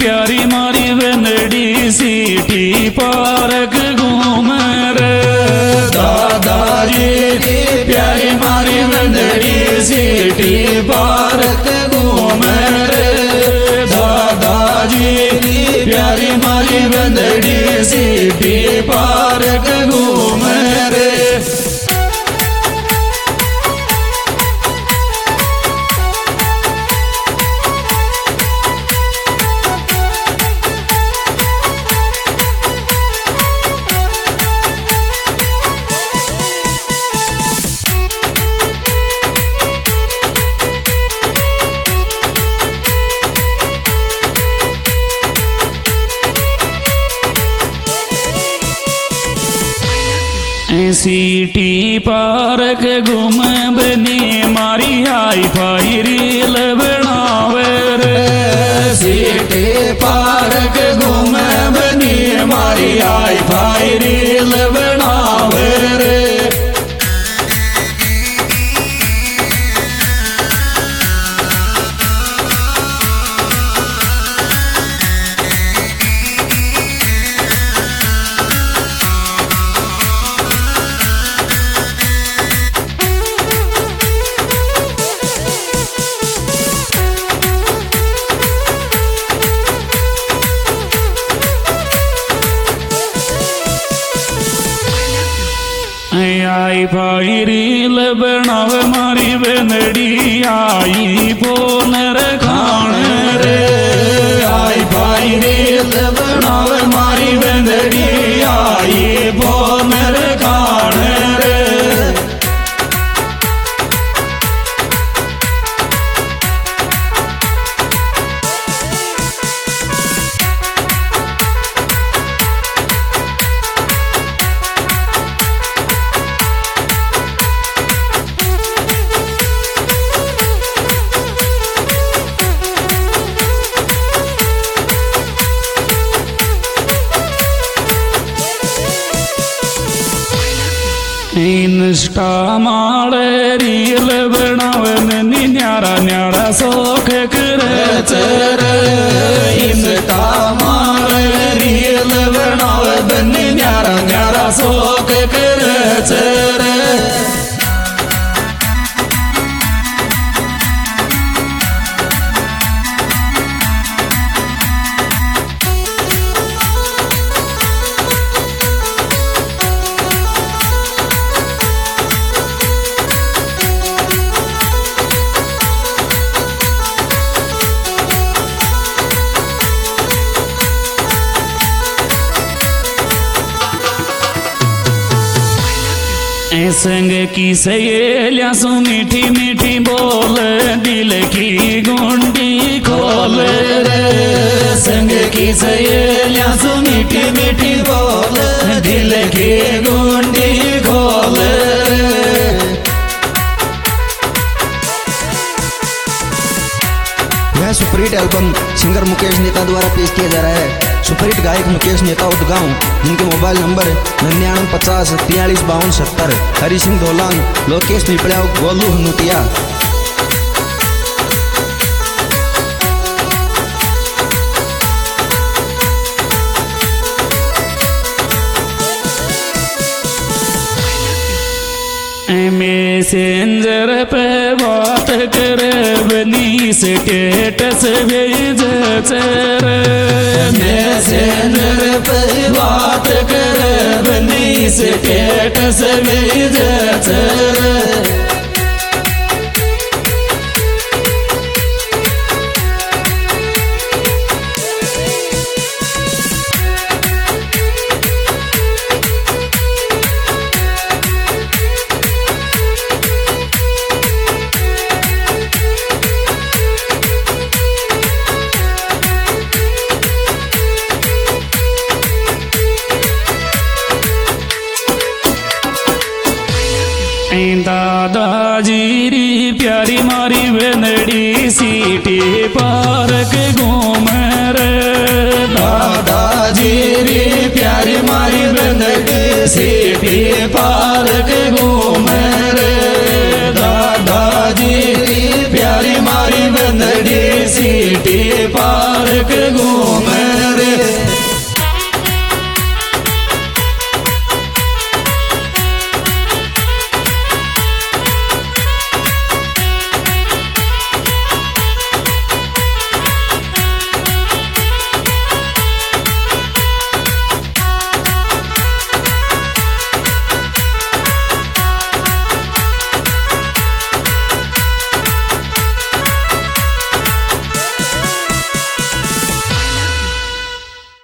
प्यारी मारी बंदड़ी सीटी पार्क घूम रे दादाजी प्यारी मारी बंदड़ी सीटी पार्क घूम रे दादाजी प्यारी मारी बंदड़ी सीटी पार्क घूम रे। सीटी पार्क घूम बनी मारी हाई फाई रील बनावे रे सीटी पार्क घूम बनी मारी हाई फाई रील बनावे रे। आई भाई रील बनाव मारी बंदड़ी आई बोनर खान रे आई भाई रील बनाव मारी बंदड़ी आई बोनर खान रे। इंस्टा माड़े रील बनावन न्यारा न्यारा शौक करे चरे इंस्टा माड़े रील बनावन न्यारा न्यारा शौक करे चरे। संग की सहेलियां सु मीठी मीठी बोल दिल की गुंडी खोल रे संग की सहेलियां सु मीठी मीठी बोल दिल की गुंडी खोल रे। यह सुपरहिट एल्बम सिंगर मुकेश नेता द्वारा पेश किया जा रहा है। सुपरहिट गायक मुकेश नेता उदगांव जिनके mobile number 9950 43 52 70 Hari Singh Dholan Lokesh Pipda Golu Hanutiya. Messenger पे बात करे बनी स्टेटस भेज चरे मैसेंजर पे बात करे बनी स्टेटस भेज चरे। दादाजी री प्यारी मारी बंदड़ी सीटी पार्क घूम रे दादाजी री प्यारी मारी बंदड़ी सीटी पार्क घूम रे दादाजी री प्यारी मारी बंदड़ी सिटी पार्क घूमे रे